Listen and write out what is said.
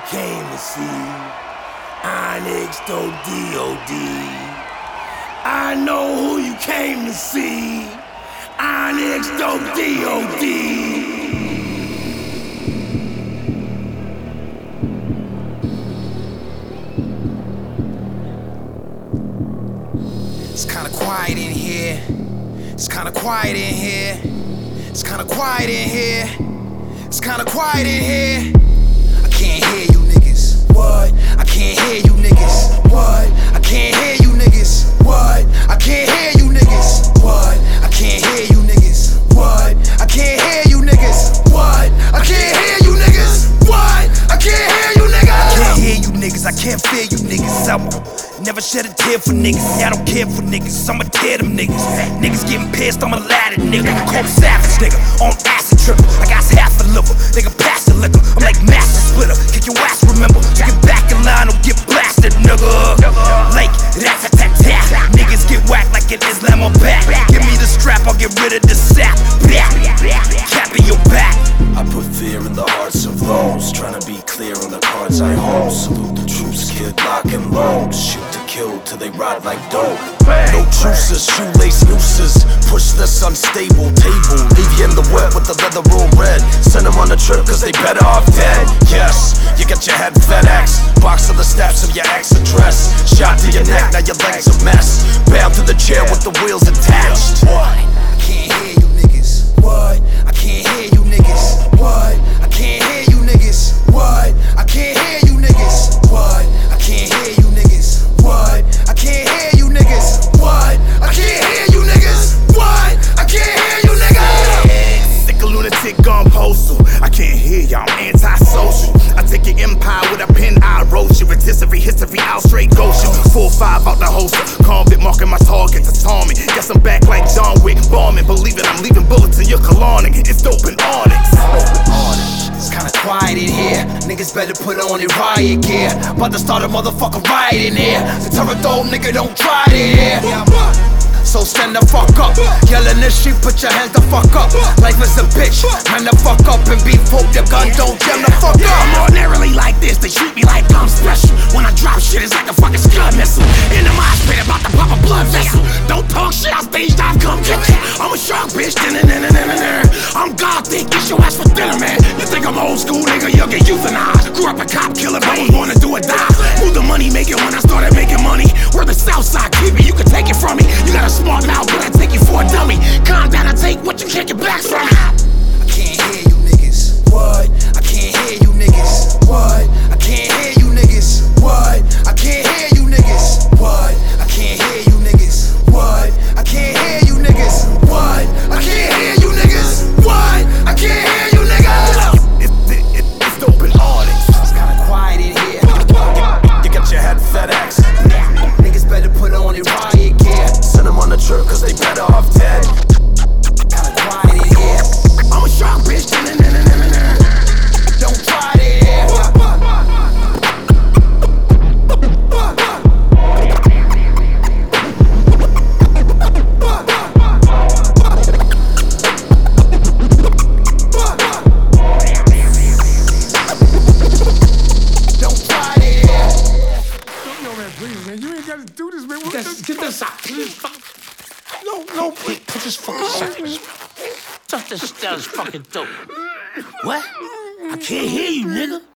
came to see. Onyx Dope D.O.D. I know who you came to see. Onyx Dope D.O.D. It's kinda quiet in here. It's kinda quiet in here. It's kinda quiet in here. It's kinda quiet in here. I can't hear you niggas. What? I can't hear you niggas. What? I can't hear you niggas. What? I can't hear you niggas. What? I can't hear you niggas. What? I can't hear you niggas. What? I can't hear you niggas. What? I can't hear you niggas. I can't hear you niggas. I can't feel you niggas. I never shed a tear for niggas. Yeah, I don't care for niggas. I'ma tear them niggas. Niggas getting pissed, I'm a ladder nigga. Call me savage nigga. On acid tripper. I got half a liver. Nigga pass the liquor. I'm like master splitter. Kick your ass, remember. Get back in line or get blasted, nigga. Like rat-tat-tat-tat. Niggas get whacked like an Islam or back. Give me the strap, I'll get rid of the sap. Cap in your back. I put fear in the hearts of those trying to be clear on the cards I hold. Salute the troops, kid, lock and load. Shoot to kill till they ride like dope. No truces, shoelace nooses. Push this unstable table. Leave you in the wet with the leather all red. Send them on a trip cause they better off dead. Yes, you got your head FedEx. Box of the steps of your ex address. Shot to your neck, now your legs a mess. Bound to the chair with the wheels attached. What? I can't hear you niggas. What? I can't hear you niggas. What? I can't hear you niggas. What? I can't hear you niggas. What? I can't hear you niggas. What? I can't hear you niggas. What? I can't hear you niggas. What? I can't hear you niggas. Sick a lunatic gone postal. I can't hear y'all, I'm antisocial. I take your empire with a pen, I wrote you. Rotisserie history, out straight Goshen. 4-5 out the holster. Convict marking my target to Tommy. Guess I'm back like John Wick, bombing. Believe it, I'm leaving bullets in your colonic. It's dope and onyx. It's kinda quiet in here. Niggas better put on their riot gear. About to start a motherfucking riot in here. The terror dome, nigga, don't try it here. So stand the fuck up. Yelling this shit, put your hands the fuck up. Life is a bitch, man the fuck up and be poke the gun, don't jam the fuck up. I'm ordinarily like this, they treat me like I'm special. When I drop shit, it's like a fucking scud missile. In the mosh pit, about to pop a blood vessel. Don't talk shit, I stage dive, come get you. I'm a shark bitch, I'm gothic, get your ass for dinner, man. You think I'm old school, nigga, you'll get euthanized. Grew up a cop killer, but was born to do or die. Moved the money making when I started making money. Where the south side keep it, you can take it from me. You got a smart mouth, but I take you for a dummy. Calm down, I take what you can't get back from me. I can't hear you niggas. What? I can't hear you niggas. What? I can't hear you niggas. What? I can't hear you niggas. What? I can't hear you niggas. What? I can't hear you niggas. What? I can't hear you niggas. What? I can't hear you niggas. It's dope and onyx. It's kinda quiet in here. You got your head FedEx. Niggas better put on their riot gear. Send them on a trip cause they better off dead. Kinda quiet in here. I'm a shark bitch. Don't try it here. Do this, man. Get this out. No, wait. Put this fucking shit in his mouth. Touch this fucking dope. What? I can't hear you, nigga.